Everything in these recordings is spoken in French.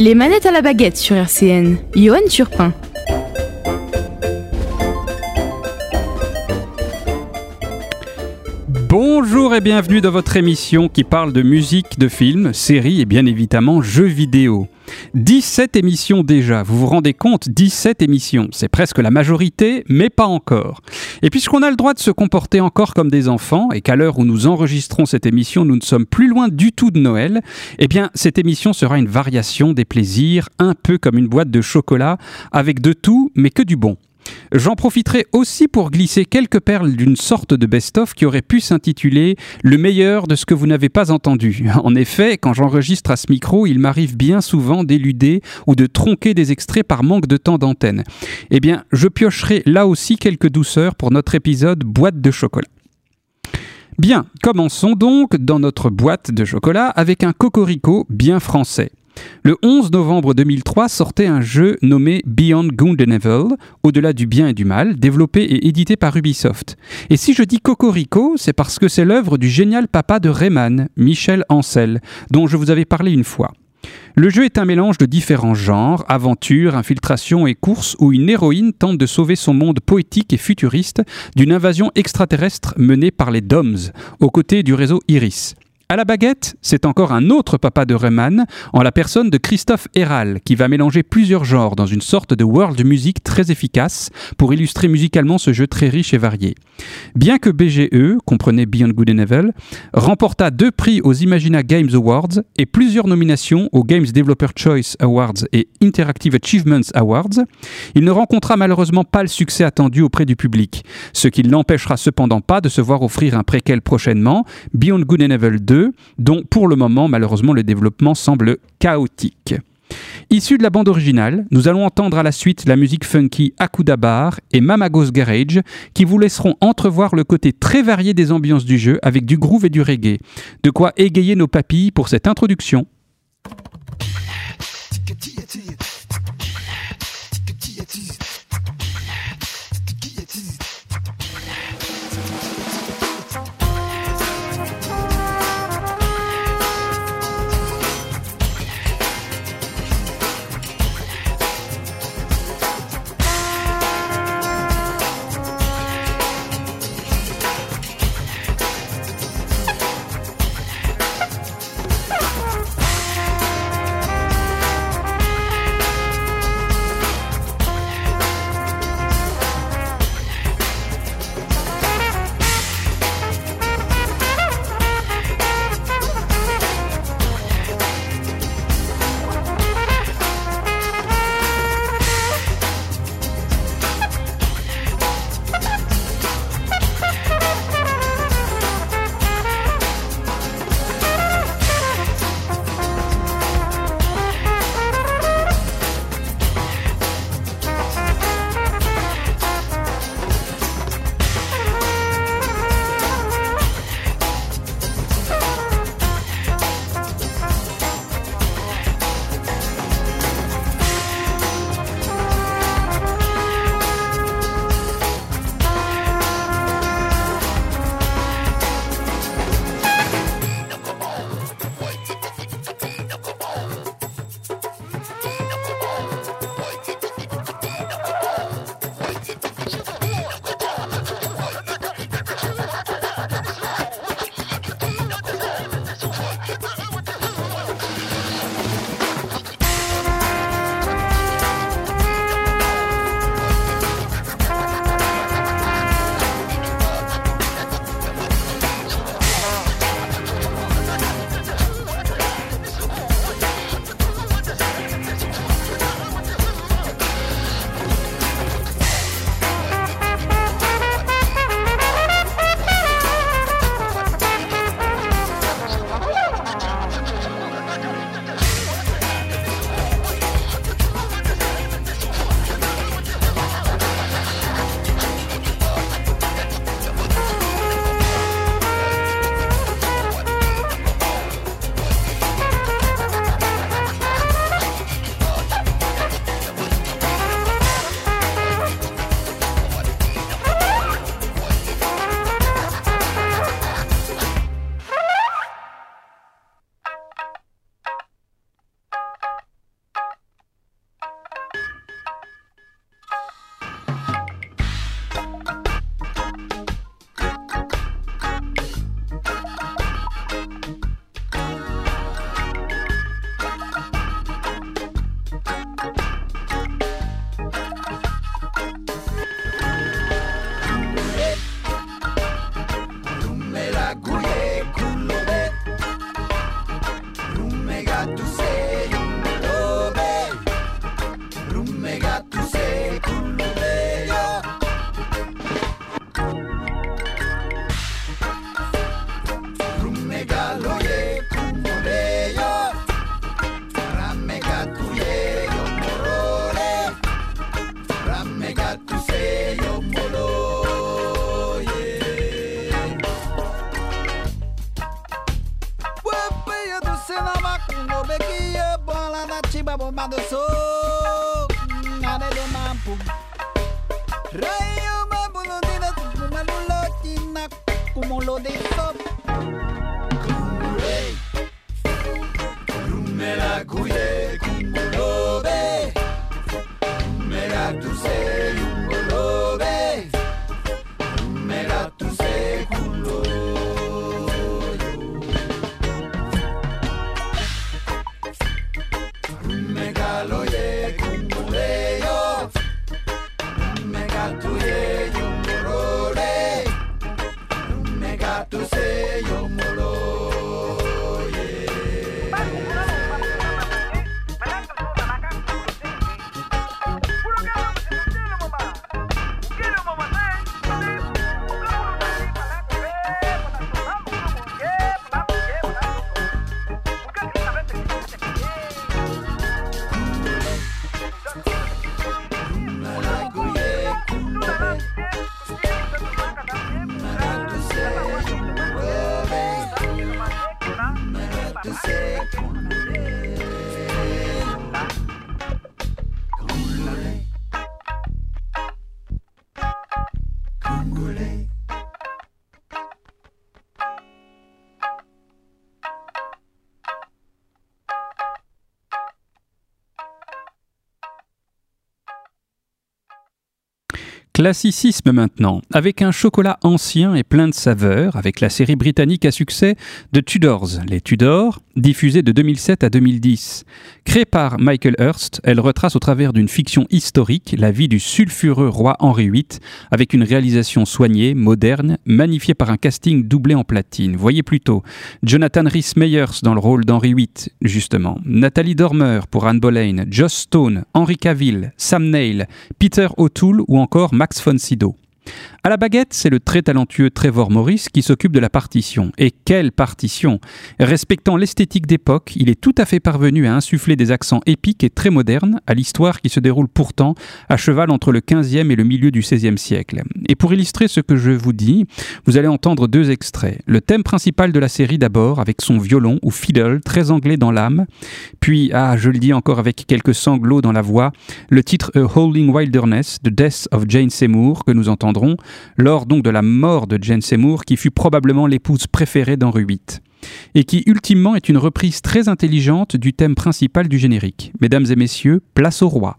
Les manettes à la baguette sur RCN. Johan Turpin. Bonjour et bienvenue dans votre émission qui parle de musique, de films, séries et bien évidemment jeux vidéo. 17 émissions déjà, vous vous rendez compte, 17 émissions, c'est presque la majorité, mais pas encore. Et puisqu'on a le droit de se comporter encore comme des enfants, et qu'à l'heure où nous enregistrons cette émission, nous ne sommes plus loin du tout de Noël, eh bien cette émission sera une variation des plaisirs, un peu comme une boîte de chocolat, avec de tout, mais que du bon. J'en profiterai aussi pour glisser quelques perles d'une sorte de best-of qui aurait pu s'intituler « Le meilleur de ce que vous n'avez pas entendu ». En effet, quand j'enregistre à ce micro, il m'arrive bien souvent d'éluder ou de tronquer des extraits par manque de temps d'antenne. Eh bien, je piocherai là aussi quelques douceurs pour notre épisode boîte de chocolat. Bien, commençons donc dans notre boîte de chocolat avec un cocorico bien français. Le 11 novembre 2003 sortait un jeu nommé Beyond Good and Evil, Au-delà du bien et du mal, développé et édité par Ubisoft. Et si je dis Cocorico, c'est parce que c'est l'œuvre du génial papa de Rayman, Michel Ancel, dont je vous avais parlé une fois. Le jeu est un mélange de différents genres, aventure, infiltration et course, où une héroïne tente de sauver son monde poétique et futuriste d'une invasion extraterrestre menée par les DOMS, aux côtés du réseau Iris. À la baguette, c'est encore un autre papa de Rayman, en la personne de Christophe Herral, qui va mélanger plusieurs genres dans une sorte de world music très efficace pour illustrer musicalement ce jeu très riche et varié. Bien que BGE, comprenez Beyond Good and Evil, remporta 2 prix aux Imagina Games Awards et plusieurs nominations aux Games Developer Choice Awards et Interactive Achievements Awards, il ne rencontra malheureusement pas le succès attendu auprès du public, ce qui ne l'empêchera cependant pas de se voir offrir un préquel prochainement, Beyond Good and Evil 2, dont pour le moment, malheureusement, le développement semble chaotique. Issu de la bande originale, nous allons entendre à la suite la musique funky Akuda Bar et Mamagos Garage qui vous laisseront entrevoir le côté très varié des ambiances du jeu avec du groove et du reggae. De quoi égayer nos papilles pour cette introduction. Classicisme maintenant, avec un chocolat ancien et plein de saveurs, avec la série britannique à succès The Tudors. Les Tudors, diffusée de 2007 à 2010. Créée par Michael Hirst, elle retrace au travers d'une fiction historique la vie du sulfureux roi Henri VIII, avec une réalisation soignée, moderne, magnifiée par un casting doublé en platine. Voyez plutôt Jonathan Rhys-Meyers dans le rôle d'Henri VIII, justement. Nathalie Dormer pour Anne Boleyn, Joss Stone, Henry Cavill, Sam Neill, Peter O'Toole ou encore Max von Sydow. À la baguette, c'est le très talentueux Trevor Morris qui s'occupe de la partition. Et quelle partition! Respectant l'esthétique d'époque, il est tout à fait parvenu à insuffler des accents épiques et très modernes à l'histoire qui se déroule pourtant à cheval entre le 15e et le milieu du 16e siècle. Et pour illustrer ce que je vous dis, vous allez entendre deux extraits. Le thème principal de la série d'abord, avec son violon ou fiddle, très anglais dans l'âme. Puis, je le dis encore avec quelques sanglots dans la voix, le titre A Howling Wilderness, The Death of Jane Seymour, que nous entendrons lors donc de la mort de Jane Seymour, qui fut probablement l'épouse préférée d'Henri VIII, et qui ultimement est une reprise très intelligente du thème principal du générique. Mesdames et messieurs, place au roi.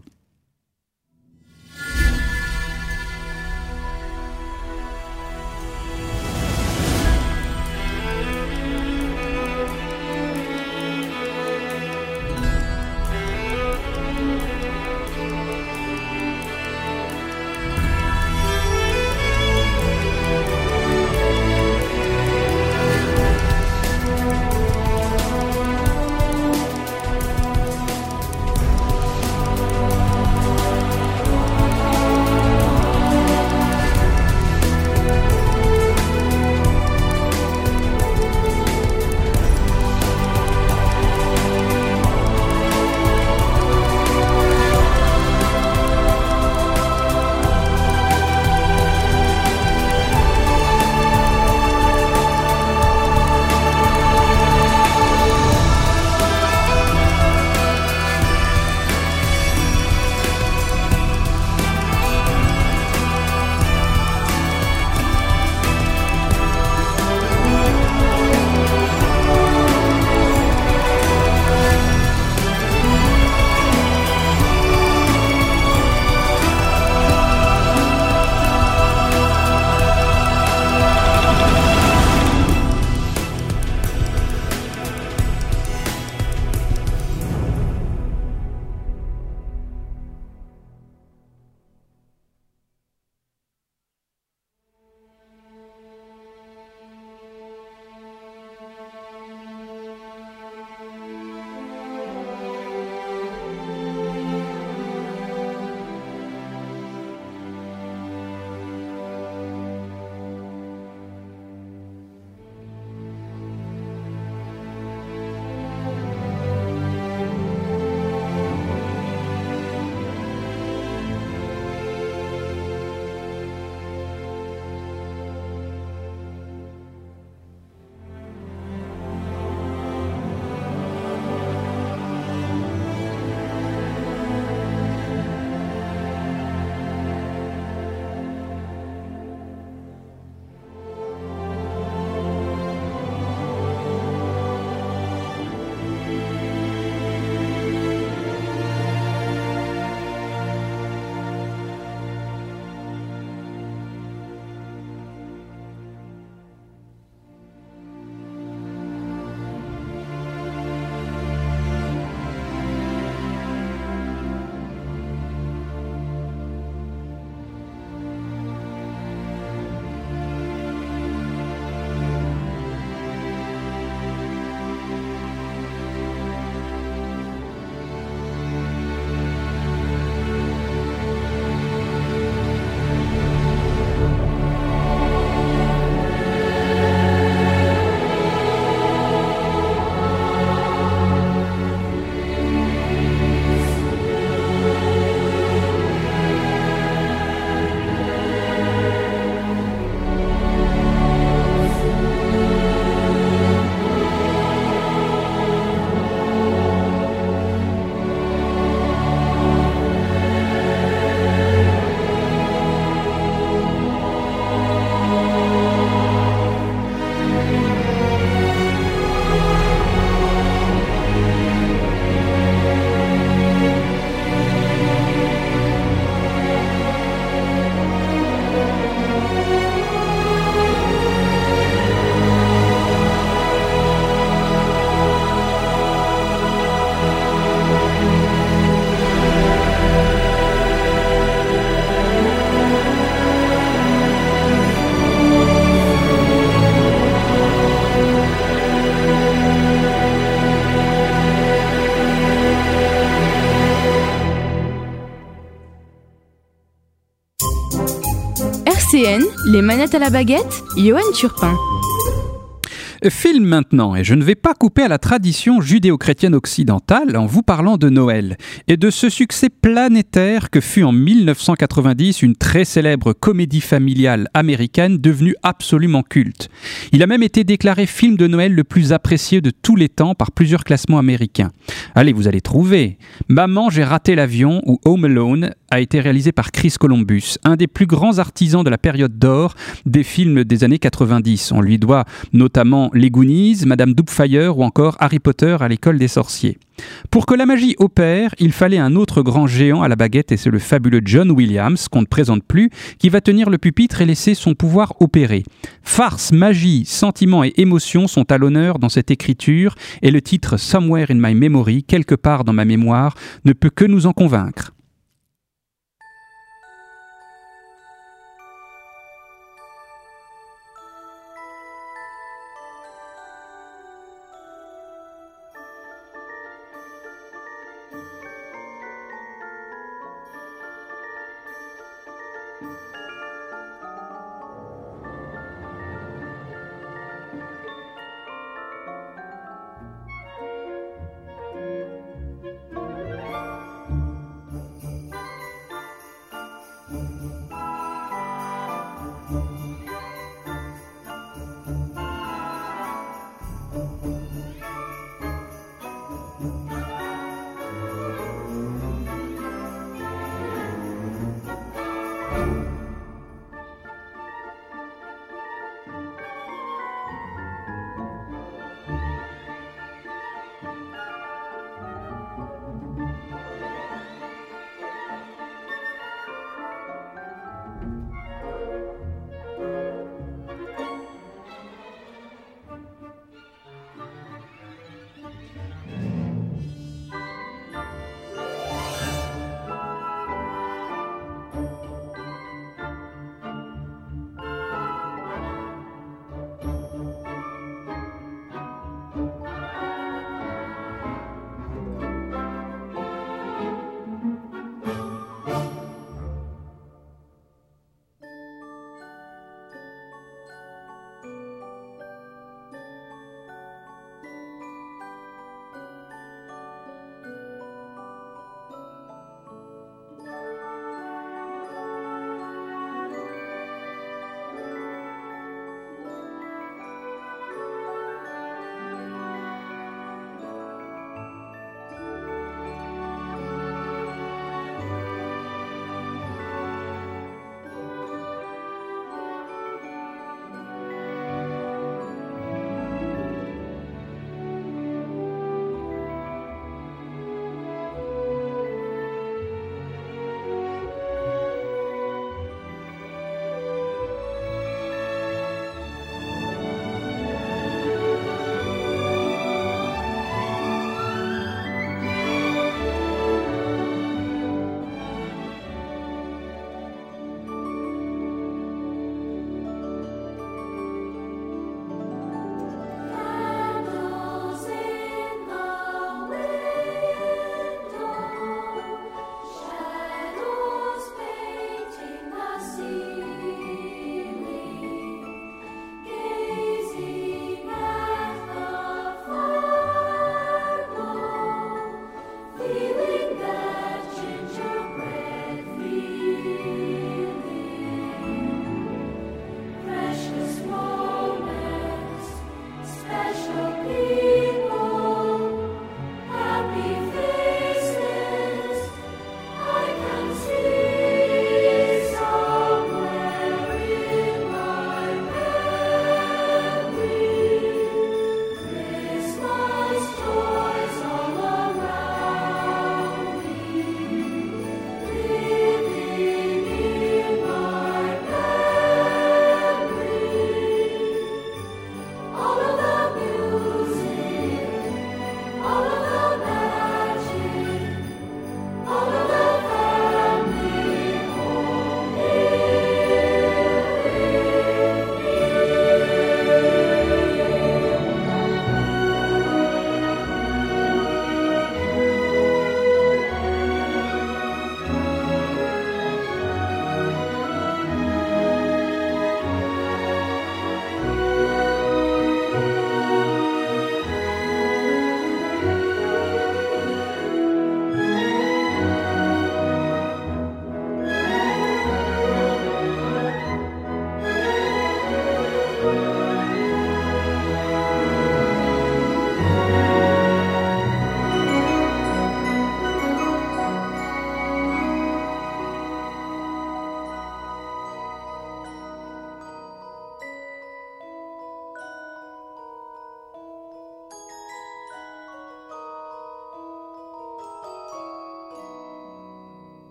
RCN, les manettes à la baguette, Johan Turpin. Film maintenant, et je ne vais pas couper à la tradition judéo-chrétienne occidentale en vous parlant de Noël et de ce succès planétaire que fut en 1990 une très célèbre comédie familiale américaine devenue absolument culte. Il a même été déclaré film de Noël le plus apprécié de tous les temps par plusieurs classements américains. Allez, vous allez trouver. Maman, j'ai raté l'avion ou Home Alone a été réalisé par Chris Columbus, un des plus grands artisans de la période d'or des films des années 90. On lui doit notamment Les Goonies, Madame Doubtfire ou encore Harry Potter à l'école des sorciers. Pour que la magie opère, il fallait un autre grand géant à la baguette et c'est le fabuleux John Williams, qu'on ne présente plus, qui va tenir le pupitre et laisser son pouvoir opérer. Farce, magie, sentiment et émotion sont à l'honneur dans cette écriture et le titre Somewhere in my memory, quelque part dans ma mémoire, ne peut que nous en convaincre.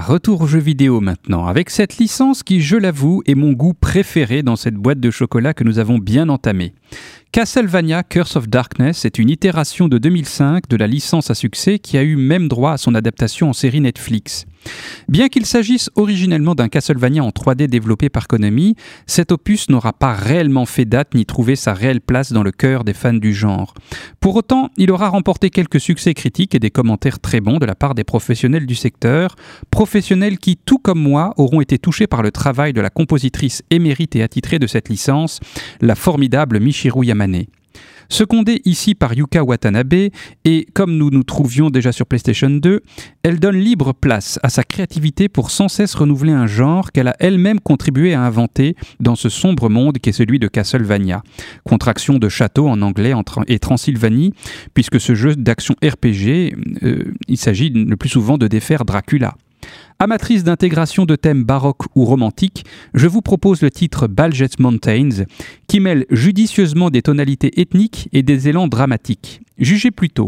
retour aux jeux vidéo maintenant, avec cette licence qui, je l'avoue, est mon goût préféré dans cette boîte de chocolat que nous avons bien entamée. Castlevania Curse of Darkness est une itération de 2005 de la licence à succès qui a eu même droit à son adaptation en série Netflix. Bien qu'il s'agisse originellement d'un Castlevania en 3D développé par Konami, cet opus n'aura pas réellement fait date ni trouvé sa réelle place dans le cœur des fans du genre. Pour autant, il aura remporté quelques succès critiques et des commentaires très bons de la part des professionnels du secteur, professionnels qui, tout comme moi, auront été touchés par le travail de la compositrice émérite et attitrée de cette licence, la formidable Michiru Yamane. Secondée ici par Yuka Watanabe, et comme nous nous trouvions déjà sur PlayStation 2, elle donne libre place à sa créativité pour sans cesse renouveler un genre qu'elle a elle-même contribué à inventer dans ce sombre monde qu'est celui de Castlevania. Contraction de château en anglais et Transylvanie, puisque ce jeu d'action RPG, il s'agit le plus souvent de défaire Dracula. Amatrice d'intégration de thèmes baroques ou romantiques, je vous propose le titre Baljet Mountains, qui mêle judicieusement des tonalités ethniques et des élans dramatiques. Jugez plutôt.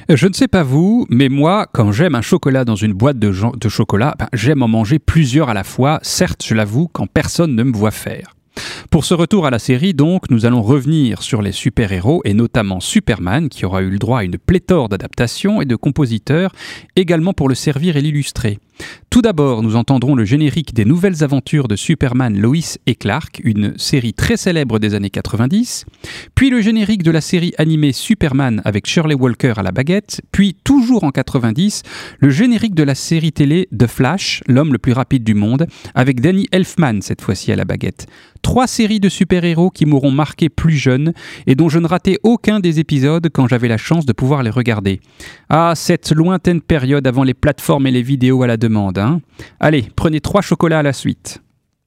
Je ne sais pas vous, mais moi, quand j'aime un chocolat dans une boîte de chocolat, j'aime en manger plusieurs à la fois, certes, je l'avoue, quand personne ne me voit faire. Pour ce retour à la série, donc, nous allons revenir sur les super-héros et notamment Superman, qui aura eu le droit à une pléthore d'adaptations et de compositeurs, également pour le servir et l'illustrer. Tout d'abord, nous entendrons le générique des nouvelles aventures de Superman, Lois et Clark, une série très célèbre des années 90, puis le générique de la série animée Superman avec Shirley Walker à la baguette, puis toujours en 90, le générique de la série télé The Flash, l'homme le plus rapide du monde, avec Danny Elfman cette fois-ci à la baguette. 3 séries de super-héros qui m'auront marqué plus jeune et dont je ne ratais aucun des épisodes quand j'avais la chance de pouvoir les regarder. Ah, cette lointaine période avant les plateformes et les vidéos à la demande, hein. Allez, prenez 3 chocolats à la suite.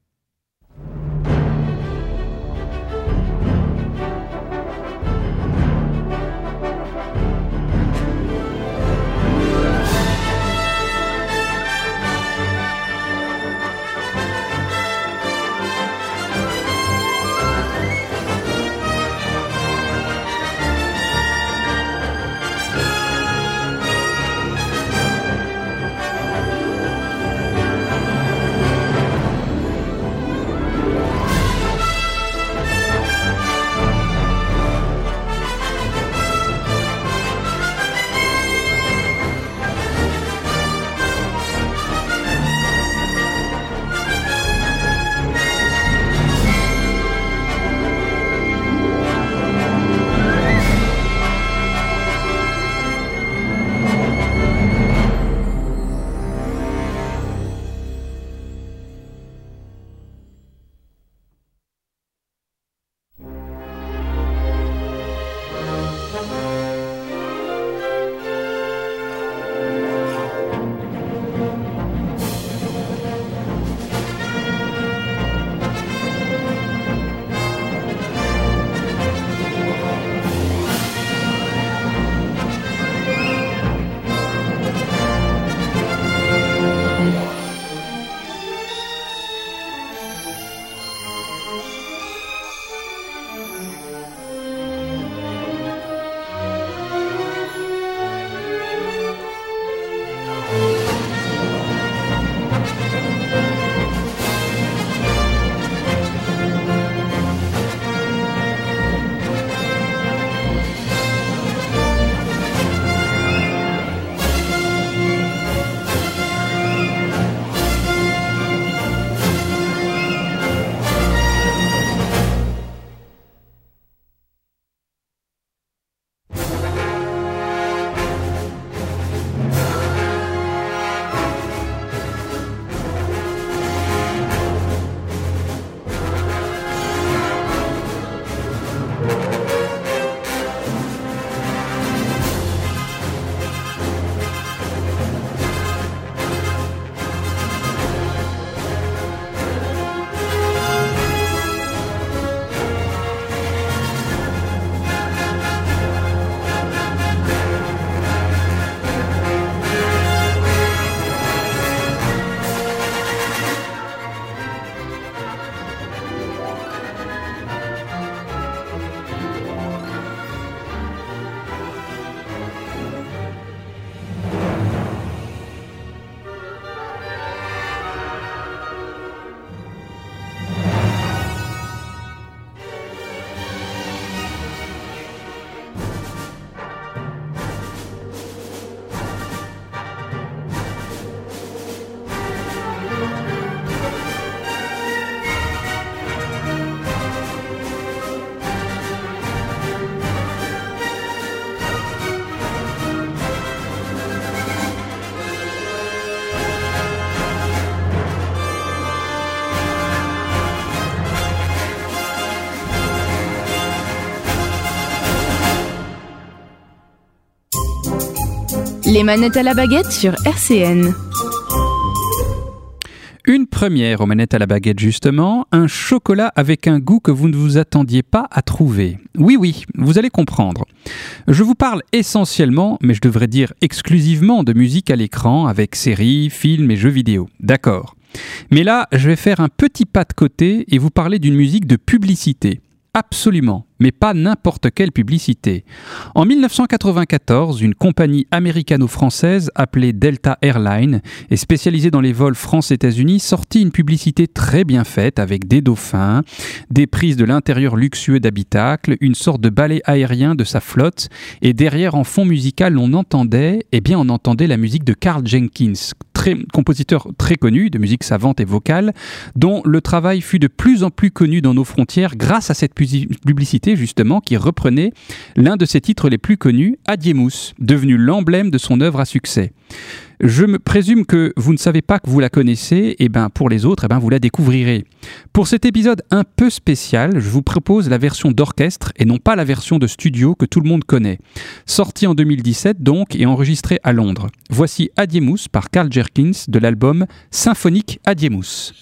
Les manettes à la baguette sur RCN. Une première aux manettes à la baguette justement, un chocolat avec un goût que vous ne vous attendiez pas à trouver. Oui, vous allez comprendre. Je vous parle essentiellement, mais je devrais dire exclusivement de musique à l'écran avec séries, films et jeux vidéo. D'accord. Mais là, je vais faire un petit pas de côté et vous parler d'une musique de publicité. Absolument, mais pas n'importe quelle publicité. En 1994, une compagnie américano-française appelée Delta Airlines et spécialisée dans les vols France-États-Unis sortit une publicité très bien faite avec des dauphins, des prises de l'intérieur luxueux d'habitacles, une sorte de ballet aérien de sa flotte et derrière en fond musical on entendait la musique de Karl Jenkins, compositeur très connu de musique savante et vocale, dont le travail fut de plus en plus connu dans nos frontières grâce à cette publicité justement qui reprenait l'un de ses titres les plus connus, Adiemus, devenu l'emblème de son œuvre à succès. Je me présume que vous ne savez pas que vous la connaissez, et pour les autres, vous la découvrirez. Pour cet épisode un peu spécial, je vous propose la version d'orchestre et non pas la version de studio que tout le monde connaît. Sortie en 2017 donc et enregistrée à Londres. Voici Adiemus par Karl Jenkins de l'album Symphonique Adiemus.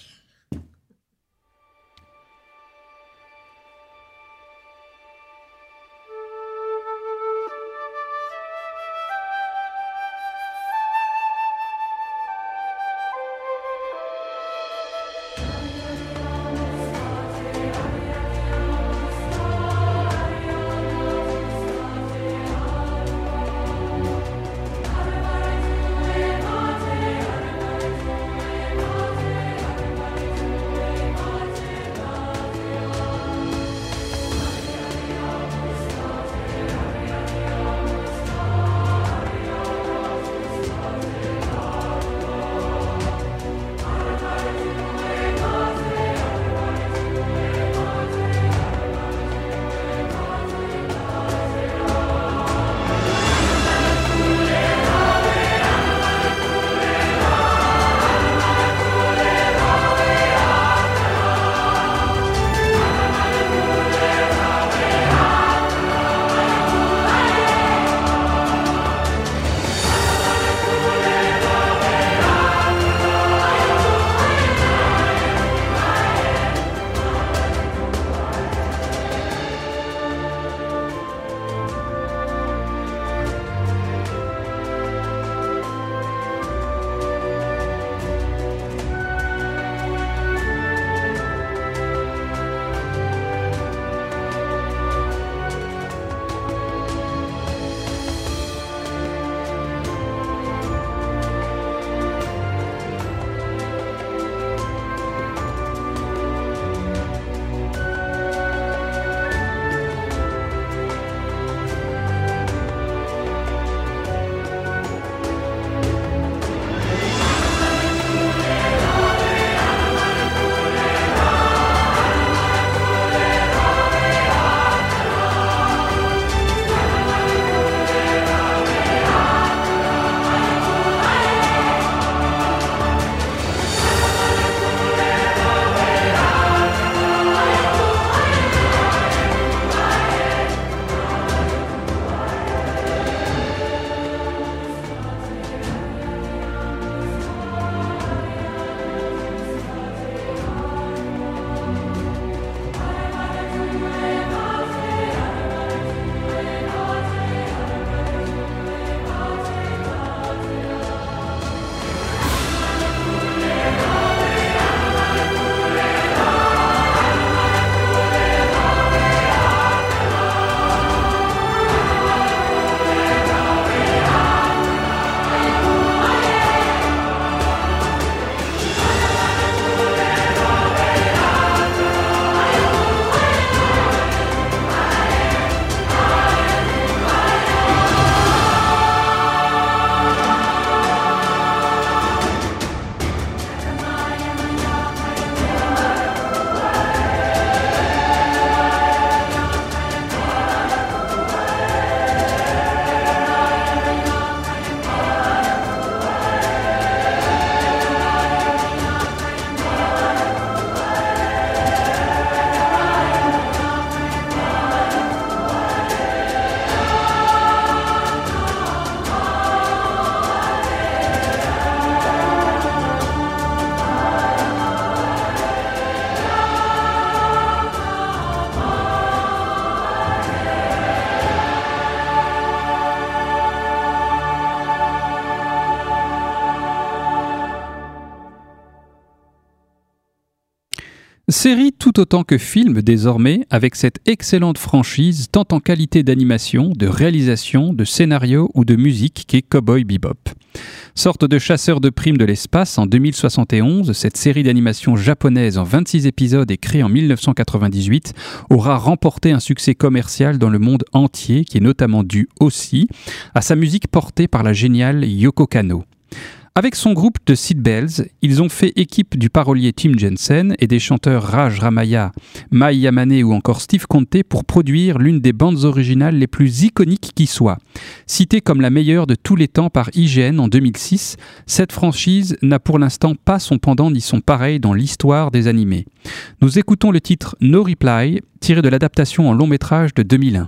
Série tout autant que film désormais, avec cette excellente franchise tant en qualité d'animation, de réalisation, de scénario ou de musique qu'est Cowboy Bebop. Sorte de chasseur de primes de l'espace, en 2071, cette série d'animation japonaise en 26 épisodes et créée en 1998 aura remporté un succès commercial dans le monde entier qui est notamment dû aussi à sa musique portée par la géniale Yoko Kanno. Avec son groupe de Seed Bells, ils ont fait équipe du parolier Tim Jensen et des chanteurs Raj Ramaya, Mai Yamane ou encore Steve Conte pour produire l'une des bandes originales les plus iconiques qui soit. Citée comme la meilleure de tous les temps par IGN en 2006, cette franchise n'a pour l'instant pas son pendant ni son pareil dans l'histoire des animés. Nous écoutons le titre No Reply, tiré de l'adaptation en long métrage de 2001.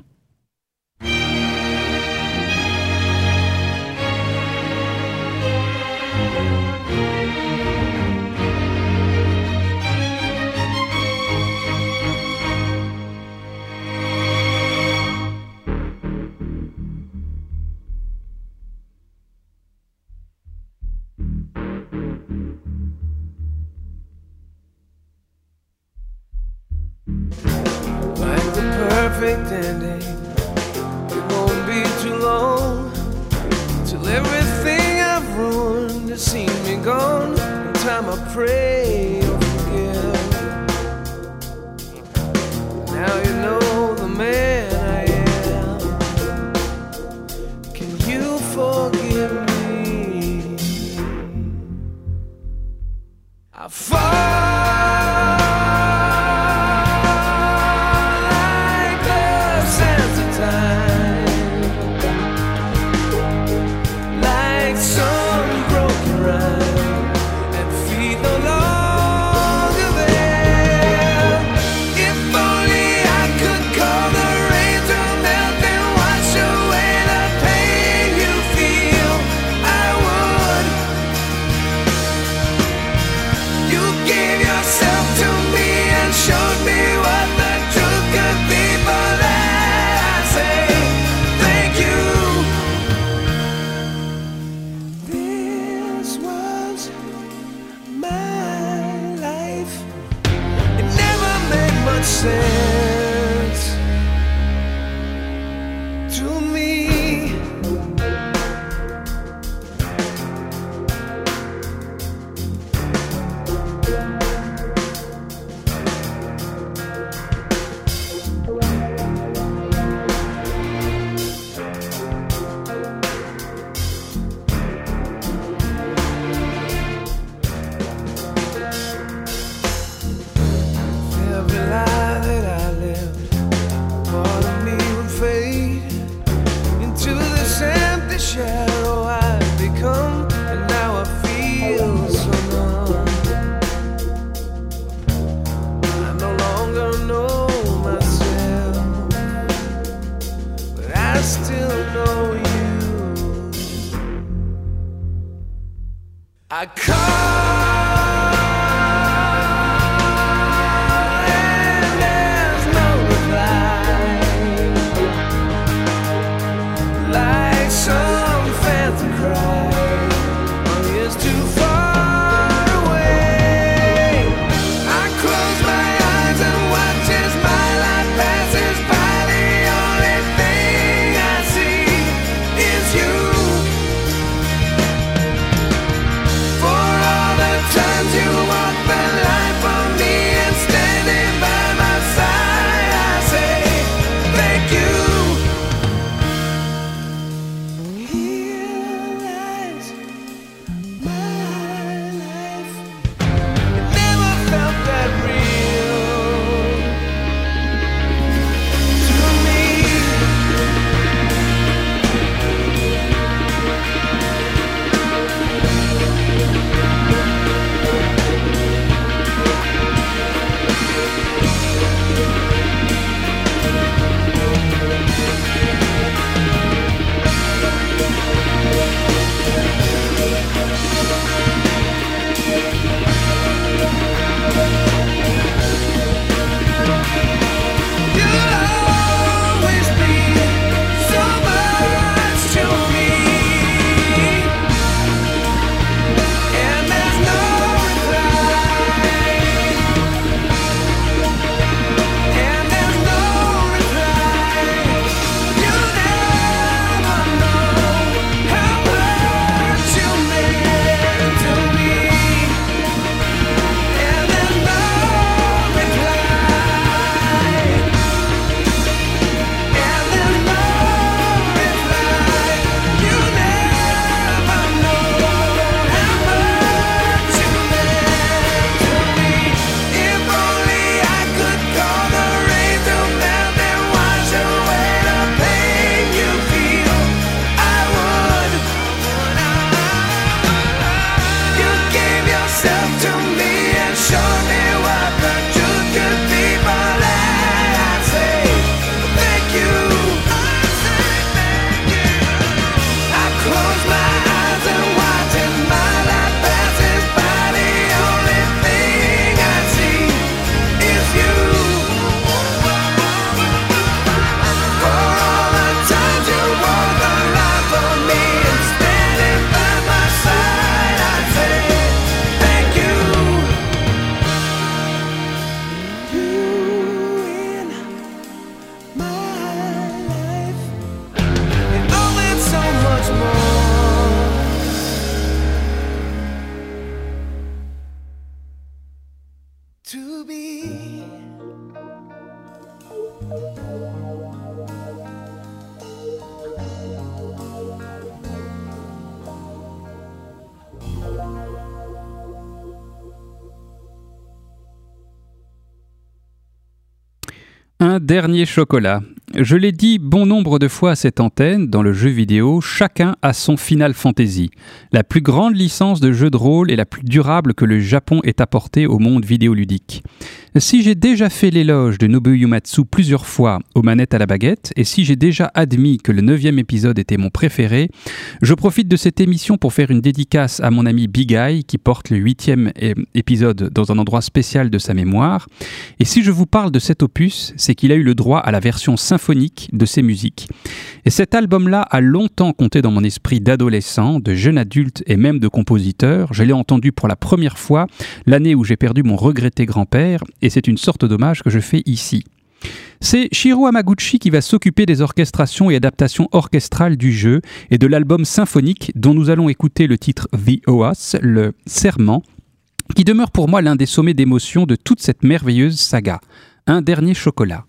Like the perfect ending, it won't be too long till everything I've ruined has seen me gone. In time I pray you'll forgive. Now you know the man I am. Can you forgive me? I fall. Sense to me. I call and there's no reply, like some phantom cry. It's too far away. I close my eyes and watch as my life passes by. The only thing I see is you. For all the to be. Un dernier chocolat. Je l'ai dit bon nombre de fois à cette antenne, dans le jeu vidéo, chacun a son Final Fantasy, la plus grande licence de jeu de rôle et la plus durable que le Japon ait apportée au monde vidéoludique. Si j'ai déjà fait l'éloge de Nobuo Uematsu plusieurs fois aux manettes à la baguette, et si j'ai déjà admis que le 9e épisode était mon préféré, je profite de cette émission pour faire une dédicace à mon ami Big Eye, qui porte le 8e épisode dans un endroit spécial de sa mémoire. Et si je vous parle de cet opus, c'est qu'il a eu le droit à la version symphonique de ses musiques. Et cet album-là a longtemps compté dans mon esprit d'adolescent, de jeune adulte et même de compositeur. Je l'ai entendu pour la première fois l'année où j'ai perdu mon regretté grand-père, et c'est une sorte d'hommage que je fais ici. C'est Shiro Hamaguchi qui va s'occuper des orchestrations et adaptations orchestrales du jeu et de l'album symphonique dont nous allons écouter le titre The Oath, le Serment, qui demeure pour moi l'un des sommets d'émotion de toute cette merveilleuse saga. Un dernier chocolat.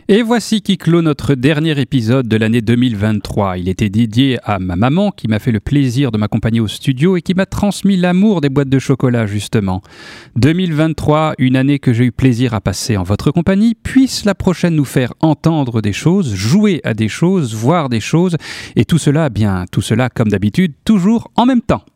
Et voici qui clôt notre dernier épisode de l'année 2023. Il était dédié à ma maman qui m'a fait le plaisir de m'accompagner au studio et qui m'a transmis l'amour des boîtes de chocolat justement. 2023, une année que j'ai eu plaisir à passer en votre compagnie, puisse la prochaine nous faire entendre des choses, jouer à des choses, voir des choses et tout cela, bien tout cela comme d'habitude, toujours en même temps.